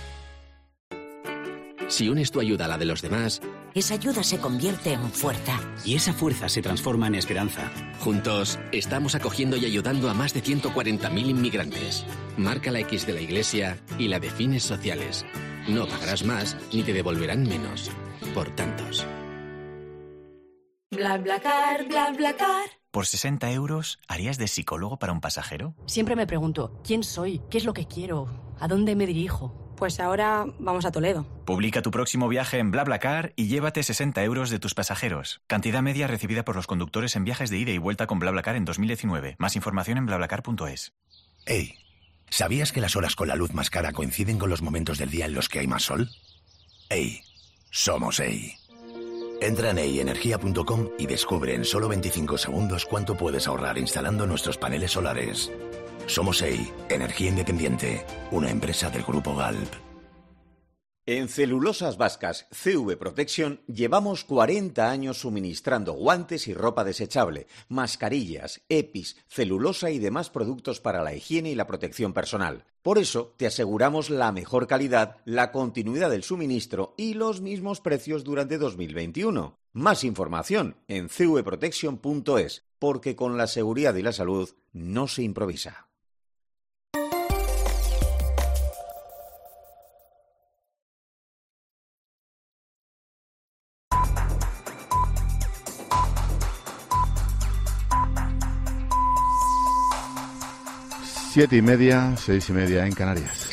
Si unes tu ayuda a la de los demás, esa ayuda se convierte en fuerza. y esa fuerza se transforma en esperanza. Juntos, estamos acogiendo y ayudando a más de ciento cuarenta mil inmigrantes. Marca la X de la Iglesia y la de fines sociales. No pagarás más ni te devolverán menos. Por tantos. BlaBlaCar, BlaBlaCar. ¿Por sesenta euros harías de psicólogo para un pasajero? Siempre me pregunto, ¿quién soy? ¿Qué es lo que quiero? ¿A dónde me dirijo? Pues ahora vamos a Toledo. Publica tu próximo viaje en BlaBlaCar y llévate sesenta euros de tus pasajeros. Cantidad media recibida por los conductores en viajes de ida y vuelta con BlaBlaCar en dos mil diecinueve. Más información en BlaBlaCar punto es. Hey, ¿sabías que las horas con la luz más cara coinciden con los momentos del día en los que hay más sol? Hey, somos Hey. Entra en hey energía punto com y descubre en solo veinticinco segundos cuánto puedes ahorrar instalando nuestros paneles solares. Somos Hey, Energía Independiente, una empresa del Grupo Galp. En Celulosas Vascas C V Protection llevamos cuarenta años suministrando guantes y ropa desechable, mascarillas, EPIs, celulosa y demás productos para la higiene y la protección personal. Por eso te aseguramos la mejor calidad, la continuidad del suministro y los mismos precios durante dos mil veintiuno. Más información en c v protection punto es, porque con la seguridad y la salud no se improvisa. Siete y media, seis y media en Canarias.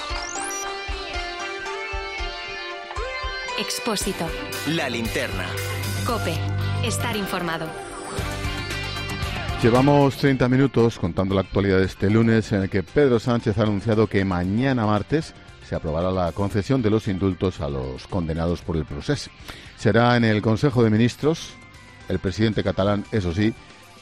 Expósito. La linterna. COPE. Estar informado. Llevamos treinta minutos contando la actualidad de este lunes, en el que Pedro Sánchez ha anunciado que mañana martes se aprobará la concesión de los indultos a los condenados por el Procés. Será en el Consejo de Ministros. El presidente catalán, eso sí,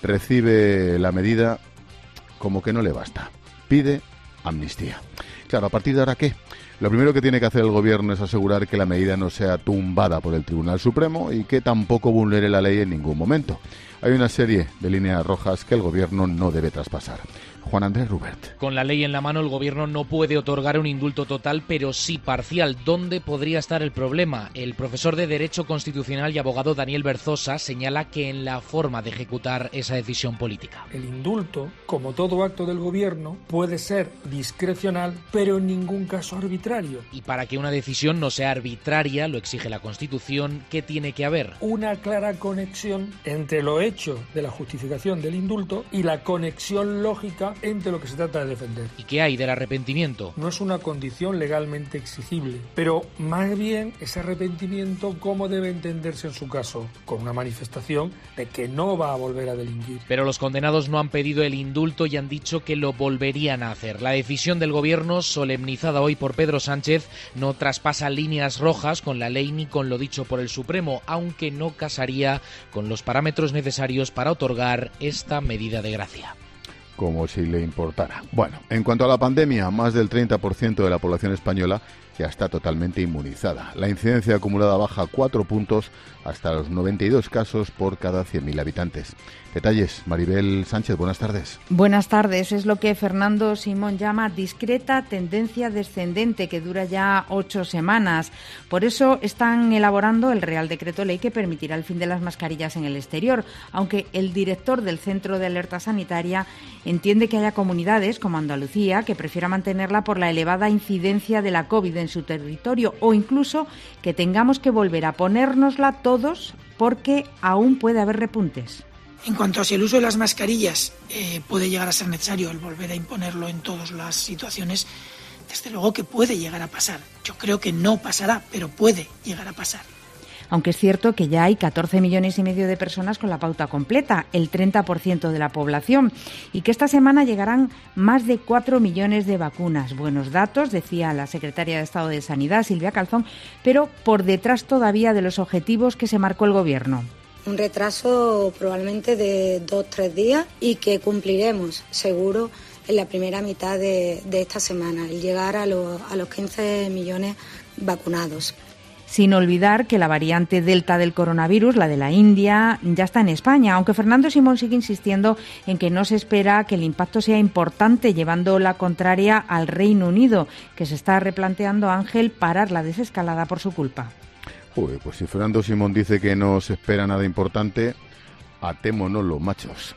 recibe la medida como que no le basta. Pide amnistía. Claro, ¿a partir de ahora qué? Lo primero que tiene que hacer el gobierno es asegurar que la medida no sea tumbada por el Tribunal Supremo y que tampoco vulnere la ley en ningún momento. Hay una serie de líneas rojas que el gobierno no debe traspasar. Juan Andrés Rubert. Con la ley en la mano, el gobierno no puede otorgar un indulto total, pero sí parcial. ¿Dónde podría estar el problema? El profesor de Derecho Constitucional y abogado Daniel Berzosa señala que en la forma de ejecutar esa decisión política. El indulto, como todo acto del gobierno, puede ser discrecional, pero en ningún caso arbitrario. Y para que una decisión no sea arbitraria, lo exige la Constitución, ¿qué tiene que haber? Una clara conexión entre lo hecho de la justificación del indulto y la conexión lógica entre lo que se trata de defender. ¿Y qué hay del arrepentimiento? No es una condición legalmente exigible, pero más bien ese arrepentimiento, ¿cómo debe entenderse en su caso? Con una manifestación de que no va a volver a delinquir. Pero los condenados no han pedido el indulto y han dicho que lo volverían a hacer. La decisión del gobierno, solemnizada hoy por Pedro Sánchez, no traspasa líneas rojas con la ley ni con lo dicho por el Supremo, aunque no casaría con los parámetros necesarios para otorgar esta medida de gracia. Como si le importara. Bueno, en cuanto a la pandemia, más del treinta por ciento de la población española ya está totalmente inmunizada. La incidencia acumulada baja cuatro puntos hasta los noventa y dos casos por cada cien mil habitantes. Detalles, Maribel Sánchez, buenas tardes. Buenas tardes. Es lo que Fernando Simón llama discreta tendencia descendente, que dura ya ocho semanas. Por eso están elaborando el Real Decreto Ley que permitirá el fin de las mascarillas en el exterior, aunque el director del Centro de Alerta Sanitaria entiende que haya comunidades, como Andalucía, que prefiera mantenerla por la elevada incidencia de la COVID en su territorio, o incluso que tengamos que volver a ponérnosla todos porque aún puede haber repuntes. En cuanto a si el uso de las mascarillas eh, puede llegar a ser necesario, el volver a imponerlo en todas las situaciones, desde luego que puede llegar a pasar. Yo creo que no pasará, pero puede llegar a pasar. Aunque es cierto que ya hay catorce millones y medio de personas con la pauta completa, el treinta por ciento de la población, y que esta semana llegarán más de cuatro millones de vacunas. Buenos datos, decía la secretaria de Estado de Sanidad, Silvia Calzón, pero por detrás todavía de los objetivos que se marcó el Gobierno. Un retraso probablemente de dos o tres días y que cumpliremos, seguro, en la primera mitad de, de esta semana, el llegar a, lo, a los quince millones vacunados. Sin olvidar que la variante Delta del coronavirus, la de la India, ya está en España, aunque Fernando Simón sigue insistiendo en que no se espera que el impacto sea importante, llevando la contraria al Reino Unido, que se está replanteando, Ángel, parar la desescalada por su culpa. Uy, pues si Fernando Simón dice que no se espera nada importante, atémonos los machos.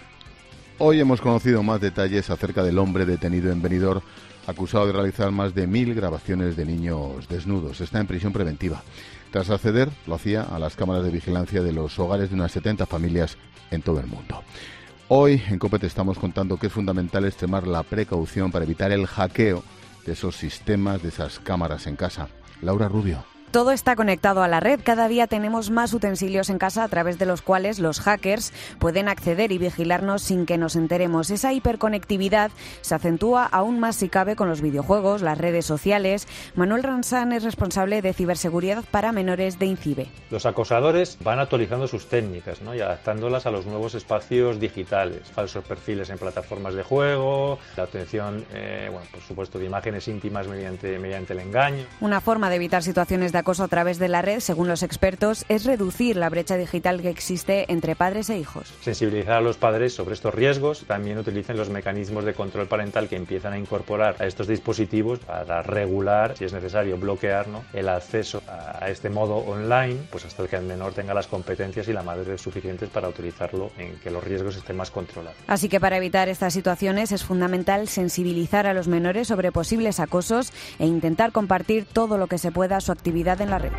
Hoy hemos conocido más detalles acerca del hombre detenido en Benidorm, acusado de realizar más de mil grabaciones de niños desnudos. Está en prisión preventiva. Tras acceder, lo hacía a las cámaras de vigilancia de los hogares de unas setenta familias en todo el mundo. Hoy en COPE te estamos contando que es fundamental extremar la precaución para evitar el hackeo de esos sistemas, de esas cámaras en casa. Laura Rubio. Todo está conectado a la red. Cada día tenemos más utensilios en casa a través de los cuales los hackers pueden acceder y vigilarnos sin que nos enteremos. Esa hiperconectividad se acentúa aún más si cabe con los videojuegos, las redes sociales. Manuel Ransán es responsable de ciberseguridad para menores de INCIBE. Los acosadores van actualizando sus técnicas, ¿no? Y adaptándolas a los nuevos espacios digitales, falsos perfiles en plataformas de juego, la obtención, eh, bueno, por supuesto, de imágenes íntimas mediante, mediante el engaño. Una forma de evitar situaciones de acoso a través de la red, según los expertos, es reducir la brecha digital que existe entre padres e hijos. Sensibilizar a los padres sobre estos riesgos. También utilicen los mecanismos de control parental que empiezan a incorporar a estos dispositivos para regular, si es necesario, bloquear, ¿no?, el acceso a este modo online, pues hasta que el menor tenga las competencias y la madurez suficientes para utilizarlo, en que los riesgos estén más controlados. Así que para evitar estas situaciones es fundamental sensibilizar a los menores sobre posibles acosos e intentar compartir todo lo que se pueda a su actividad en la red.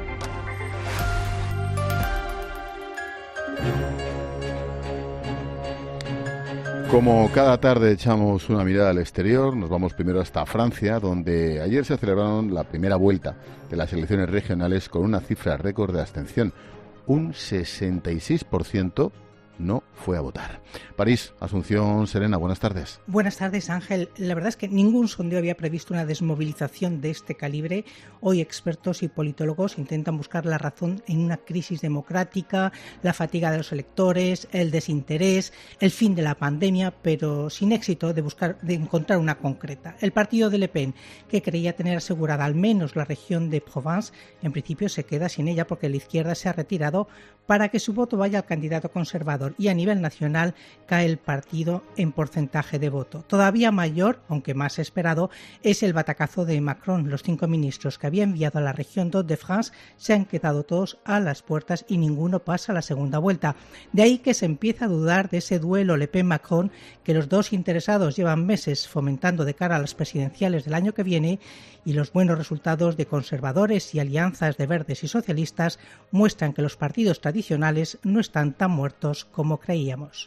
Como cada tarde echamos una mirada al exterior, nos vamos primero hasta Francia, donde ayer se celebraron la primera vuelta de las elecciones regionales con una cifra récord de abstención. Un sesenta y seis por ciento no fue a votar. París, Asunción Serena, buenas tardes. Buenas tardes, Ángel. La verdad es que ningún sondeo había previsto una desmovilización de este calibre. Hoy expertos y politólogos intentan buscar la razón en una crisis democrática, la fatiga de los electores, el desinterés, el fin de la pandemia, pero sin éxito de buscar, de encontrar una concreta. El partido de Le Pen, que creía tener asegurada al menos la región de Provence, en principio se queda sin ella porque la izquierda se ha retirado para que su voto vaya al candidato conservador, y a nivel nacional cae el partido en porcentaje de voto. Todavía mayor, aunque más esperado, es el batacazo de Macron. Los cinco ministros que había enviado a la región d'Île-de-France se han quedado todos a las puertas y ninguno pasa a la segunda vuelta. De ahí que se empieza a dudar de ese duelo Le Pen-Macron que los dos interesados llevan meses fomentando de cara a las presidenciales del año que viene, y los buenos resultados de conservadores y alianzas de verdes y socialistas muestran que los partidos tradicionales no están tan muertos como creíamos.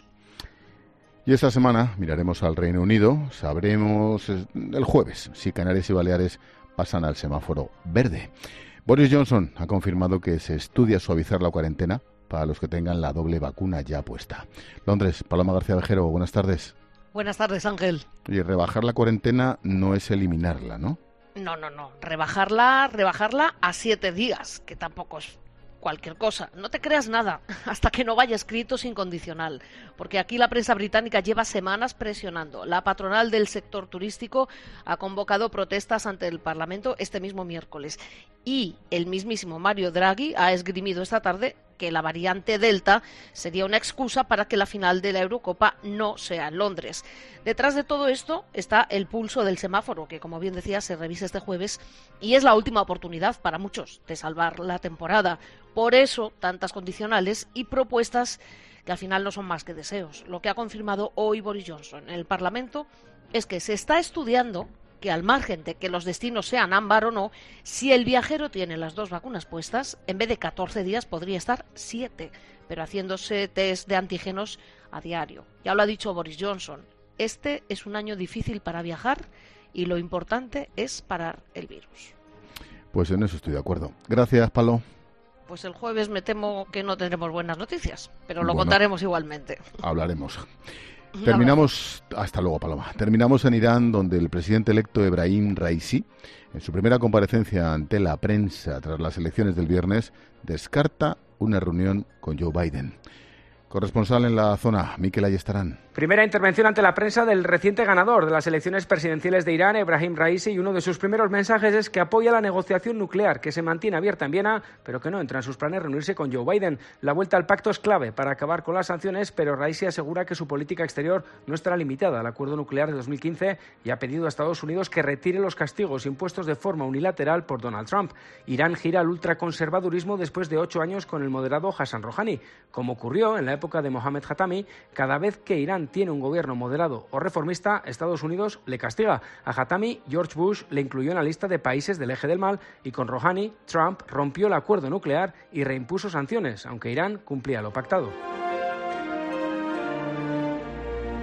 Y esta semana miraremos al Reino Unido. Sabremos el jueves si Canarias y Baleares pasan al semáforo verde. Boris Johnson ha confirmado que se estudia suavizar la cuarentena para los que tengan la doble vacuna ya puesta. Londres, Paloma García Vejero, buenas tardes. Buenas tardes, Ángel. Y rebajar la cuarentena no es eliminarla, ¿no? No, no, no. Rebajarla, rebajarla a siete días, que tampoco es cualquier cosa. No te creas nada hasta que no vaya escrito sin condicional, porque aquí la prensa británica lleva semanas presionando. La patronal del sector turístico ha convocado protestas ante el Parlamento este mismo miércoles, y el mismísimo Mario Draghi ha esgrimido esta tarde que la variante Delta sería una excusa para que la final de la Eurocopa no sea en Londres. Detrás de todo esto está el pulso del semáforo, que, como bien decía, se revisa este jueves y es la última oportunidad para muchos de salvar la temporada. Por eso, tantas condicionales y propuestas que al final no son más que deseos. Lo que ha confirmado hoy Boris Johnson en el Parlamento es que se está estudiando que, al margen de que los destinos sean ámbar o no, si el viajero tiene las dos vacunas puestas, en vez de catorce días podría estar siete, pero haciéndose test de antígenos a diario. Ya lo ha dicho Boris Johnson, este es un año difícil para viajar y lo importante es parar el virus. Pues en eso estoy de acuerdo. Gracias, Palo. Pues el jueves me temo que no tendremos buenas noticias, pero lo bueno, contaremos igualmente. Hablaremos. Terminamos, hasta luego, Paloma. Terminamos en Irán, donde el presidente electo Ebrahim Raisi, en su primera comparecencia ante la prensa tras las elecciones del viernes, descarta una reunión con Joe Biden. Corresponsal en la zona, Mikel Ayestarán. Primera intervención ante la prensa del reciente ganador de las elecciones presidenciales de Irán, Ebrahim Raisi, y uno de sus primeros mensajes es que apoya la negociación nuclear, que se mantiene abierta en Viena, pero que no entra en sus planes reunirse con Joe Biden. La vuelta al pacto es clave para acabar con las sanciones, pero Raisi asegura que su política exterior no estará limitada al acuerdo nuclear de dos mil quince y ha pedido a Estados Unidos que retire los castigos impuestos de forma unilateral por Donald Trump. Irán gira al ultraconservadurismo después de ocho años con el moderado Hassan Rouhani. Como ocurrió en la época de Mohammad Khatami, cada vez que Irán tiene un gobierno moderado o reformista, Estados Unidos le castiga. A Khatami, George Bush le incluyó en la lista de países del eje del mal, y con Rouhani, Trump rompió el acuerdo nuclear y reimpuso sanciones, aunque Irán cumplía lo pactado.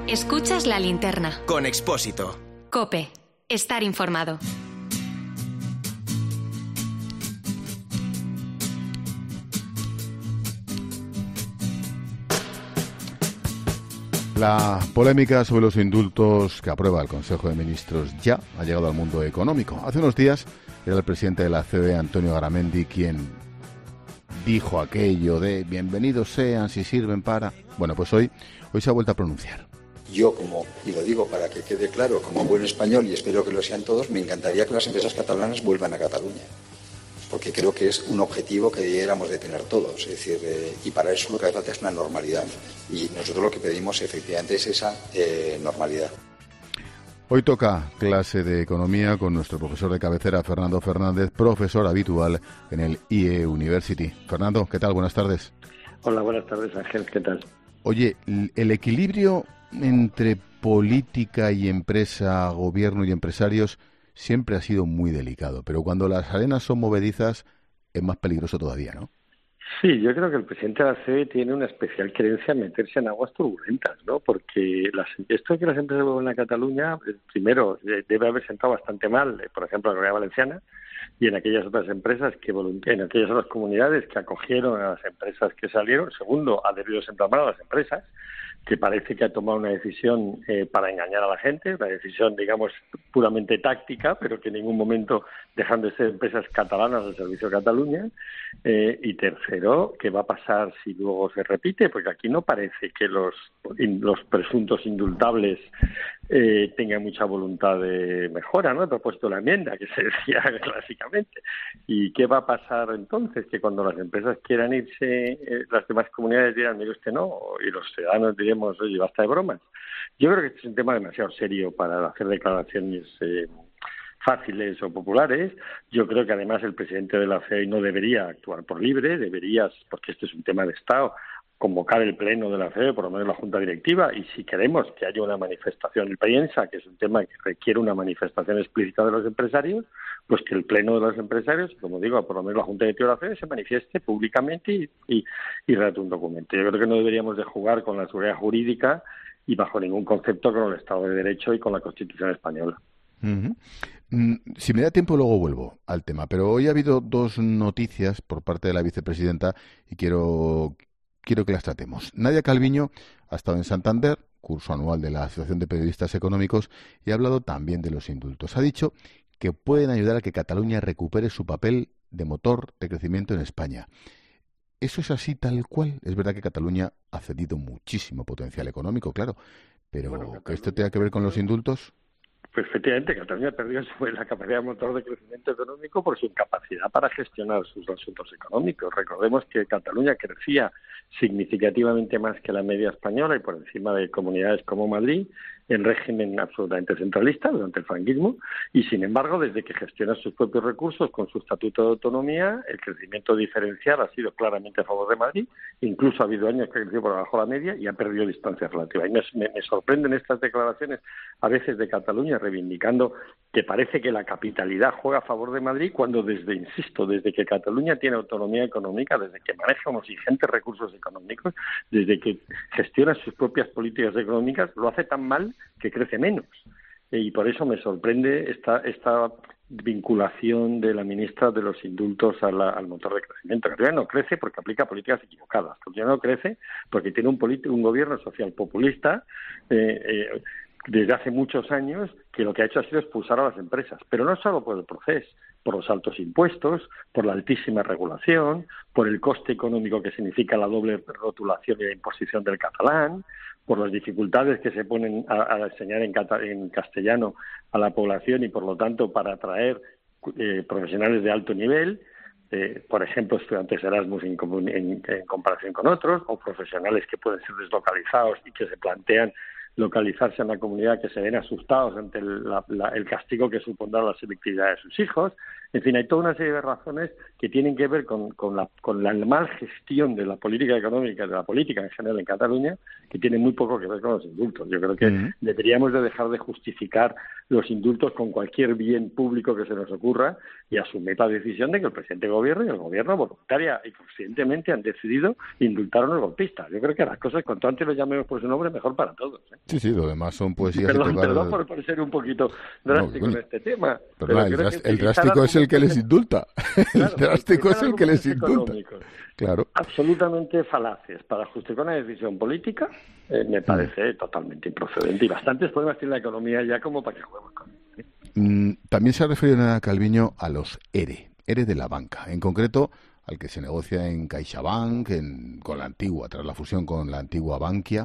Escuchas La Linterna. Con Expósito. COPE. Estar informado. La polémica sobre los indultos que aprueba el Consejo de Ministros ya ha llegado al mundo económico. Hace unos días era el presidente de la C B E, Antonio Garamendi, quien dijo aquello de bienvenidos sean si sirven para... Bueno, pues hoy, hoy se ha vuelto a pronunciar. Yo, como, y lo digo para que quede claro, como buen español, y espero que lo sean todos, me encantaría que las empresas catalanas vuelvan a Cataluña. Porque creo que es un objetivo que debiéramos de tener todos. Es decir, eh, y para eso lo que hace falta es una normalidad. Y nosotros lo que pedimos efectivamente es esa eh, normalidad. Hoy toca clase de economía con nuestro profesor de cabecera, Fernando Fernández, profesor habitual en el I E University. Fernando, ¿qué tal? Buenas tardes. Hola, buenas tardes, Ángel. ¿Qué tal? Oye, el equilibrio entre política y empresa, gobierno y empresarios siempre ha sido muy delicado, pero cuando las arenas son movedizas es más peligroso todavía, ¿no? Sí, yo creo que el presidente de la C B E tiene una especial creencia en meterse en aguas turbulentas, ¿no? Porque las, esto de que las empresas vuelvan a Cataluña, primero, debe haber sentado bastante mal, por ejemplo, en la Comunidad Valenciana y en aquellas otras empresas, que en aquellas otras comunidades que acogieron a las empresas que salieron. Segundo, ha debido sentar mal a las empresas, que parece que ha tomado una decisión eh, para engañar a la gente, una decisión, digamos, puramente táctica, pero que en ningún momento dejan de ser empresas catalanas del Servicio de Cataluña. Eh, y tercero, ¿qué va a pasar si luego se repite? Porque aquí no parece que los, los presuntos indultables eh, tengan mucha voluntad de mejora, ¿no? Te he puesto la enmienda, que se decía clásicamente. ¿Y qué va a pasar entonces? Que cuando las empresas quieran irse, eh, las demás comunidades dirán, mire usted no, y los ciudadanos diremos, oye, basta de bromas. Yo creo que este es un tema demasiado serio para hacer declaraciones eh, fáciles o populares. Yo creo que además el presidente de la C B E no debería actuar por libre, debería, porque este es un tema de Estado, convocar el pleno de la C B E, por lo menos la Junta Directiva, y si queremos que haya una manifestación, él piensa que es un tema que requiere una manifestación explícita de los empresarios, pues que el pleno de los empresarios, como digo, por lo menos la Junta Directiva de la C B E, se manifieste públicamente y, y, y redacte un documento. Yo creo que no deberíamos de jugar con la seguridad jurídica y bajo ningún concepto con el Estado de Derecho y con la Constitución española. Uh-huh. Si me da tiempo luego vuelvo al tema, pero hoy ha habido dos noticias por parte de la vicepresidenta y quiero quiero que las tratemos. Nadia Calviño ha estado en Santander, curso anual de la Asociación de Periodistas Económicos, y ha hablado también de los indultos. Ha dicho que pueden ayudar a que Cataluña recupere su papel de motor de crecimiento en España. ¿Eso es así tal cual? Es verdad que Cataluña ha cedido muchísimo potencial económico, claro, pero bueno, ¿que esto tenga que ver con los indultos? Pues efectivamente, Cataluña ha perdido la capacidad de motor de crecimiento económico por su incapacidad para gestionar sus asuntos económicos. Recordemos que Cataluña crecía significativamente más que la media española y por encima de comunidades como Madrid, en régimen absolutamente centralista durante el franquismo, y sin embargo, desde que gestiona sus propios recursos con su estatuto de autonomía, el crecimiento diferencial ha sido claramente a favor de Madrid, incluso ha habido años que ha crecido por debajo de la media y ha perdido distancia relativa. Y me, me, me sorprenden estas declaraciones a veces de Cataluña reivindicando que parece que la capitalidad juega a favor de Madrid, cuando desde, insisto, desde que Cataluña tiene autonomía económica, desde que maneja unos ingentes recursos económicos, desde que gestiona sus propias políticas económicas, lo hace tan mal que crece menos. Y por eso me sorprende esta esta vinculación de la ministra de los indultos a la, al motor de crecimiento. Cataluña no crece porque aplica políticas equivocadas. Cataluña no crece porque tiene un, un gobierno social populista eh, eh, desde hace muchos años, que lo que ha hecho ha sido expulsar a las empresas, pero no solo por el proceso, por los altos impuestos, por la altísima regulación, por el coste económico que significa la doble rotulación y la imposición del catalán, por las dificultades que se ponen a, a enseñar en, cata, en castellano a la población y, por lo tanto, para atraer eh, profesionales de alto nivel, eh, por ejemplo, estudiantes Erasmus en, en, en comparación con otros, o profesionales que pueden ser deslocalizados y que se plantean localizarse en la comunidad, que se ven asustados ante el, la, la, el castigo que supondrá la selectividad de sus hijos. En fin, hay toda una serie de razones que tienen que ver con, con, la, con la mal gestión de la política económica, de la política en general en Cataluña, que tienen muy poco que ver con los indultos. Yo creo que uh-huh. deberíamos de dejar de justificar los indultos con cualquier bien público que se nos ocurra y asumir la decisión de que el presidente de gobierno y el gobierno voluntaria y conscientemente han decidido indultar a unos golpistas. Yo creo que las cosas, cuanto antes lo llamemos por su nombre, mejor para todos, ¿eh? Sí, sí, lo demás son poesías. Perdón, y tocar... perdón por, por ser un poquito drástico no, bueno, en este tema. Pero pero el, drast, el drástico es el que les indulta. Claro, el drástico es el que les indulta. Claro. Absolutamente falaces para justificar una decisión política, eh, me parece mm. totalmente improcedente. Y bastantes problemas tiene la economía ya como para que juguemos con eso. Mm, también se ha referido Ana Calviño a los E R E, E R E de la banca. En concreto, al que se negocia en CaixaBank, en, con la antigua, tras la fusión con la antigua Bankia.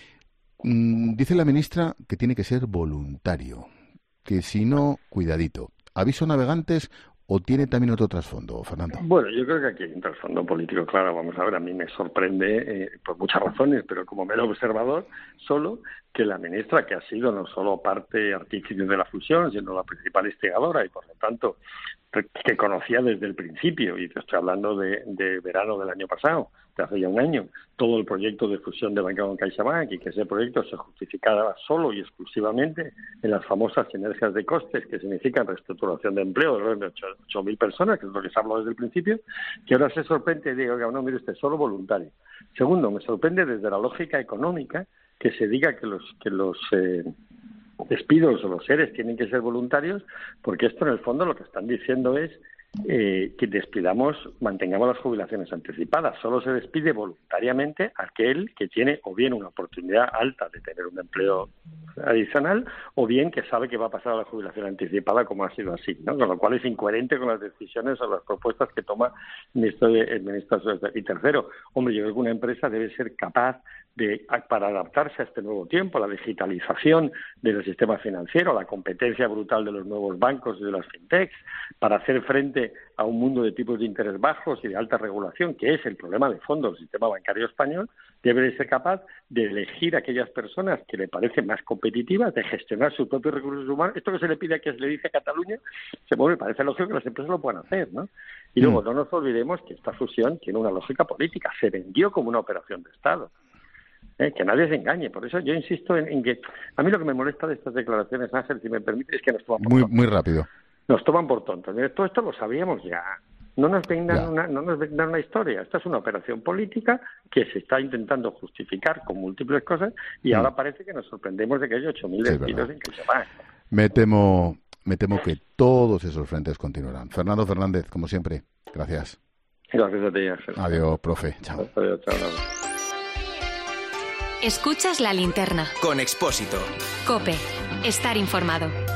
Mm, dice la ministra que tiene que ser voluntario, que si no, cuidadito. ¿Aviso navegantes o tiene también otro trasfondo, Fernando? Bueno, yo creo que aquí hay un trasfondo político, claro. Vamos a ver, a mí me sorprende eh, por muchas razones, pero como mero observador, solo que la ministra, que ha sido no solo parte artífice de la fusión, sino la principal instigadora y por lo tanto que conocía desde el principio, y te estoy hablando de, de verano del año pasado, de hace ya un año, todo el proyecto de fusión de Bankia con CaixaBank, y que ese proyecto se justificaba solo y exclusivamente en las famosas sinergias de costes, que significan reestructuración de empleo de ocho mil personas, que es lo que se habló desde el principio, que ahora se sorprende y digo, oiga, no, mire usted, solo voluntario. Segundo, me sorprende desde la lógica económica que se diga que los que los eh, despidos o los seres tienen que ser voluntarios, porque esto en el fondo lo que están diciendo es eh, que despidamos, mantengamos las jubilaciones anticipadas. Solo se despide voluntariamente aquel que tiene o bien una oportunidad alta de tener un empleo adicional o bien que sabe que va a pasar a la jubilación anticipada, como ha sido así, ¿no? Con lo cual es incoherente con las decisiones o las propuestas que toma el ministro de, el ministro de... Y tercero, hombre, yo creo que una empresa debe ser capaz de, para adaptarse a este nuevo tiempo, a la digitalización del sistema financiero, a la competencia brutal de los nuevos bancos y de las fintechs, para hacer frente a un mundo de tipos de interés bajos y de alta regulación, que es el problema de fondo del sistema bancario español, debe de ser capaz de elegir a aquellas personas que le parecen más competitivas, de gestionar sus propios recursos humanos. Esto que se le pide a que se le dice a Cataluña, se me parece lógico que las empresas lo puedan hacer, ¿no? Y luego, mm. no nos olvidemos que esta fusión tiene una lógica política, se vendió como una operación de Estado. Eh, que nadie se engañe. Por eso yo insisto en, en que a mí lo que me molesta de estas declaraciones, Ángel, si me permite, es que nos toman por muy, tontos. Muy rápido. Nos toman por tontos. Todo esto lo sabíamos ya. No nos vendan una, no nos vendan una historia. Esta es una operación política que se está intentando justificar con múltiples cosas y mm. ahora parece que nos sorprendemos de que haya ocho mil sí, despidos en CaixaBank. Me temo, me temo que todos esos frentes continuarán. Fernando Fernández, como siempre, gracias. Gracias a ti, Ángel. Adiós, profe. Chao. Adiós, chao. Escuchas La Linterna. Con Expósito. COPE. Estar informado.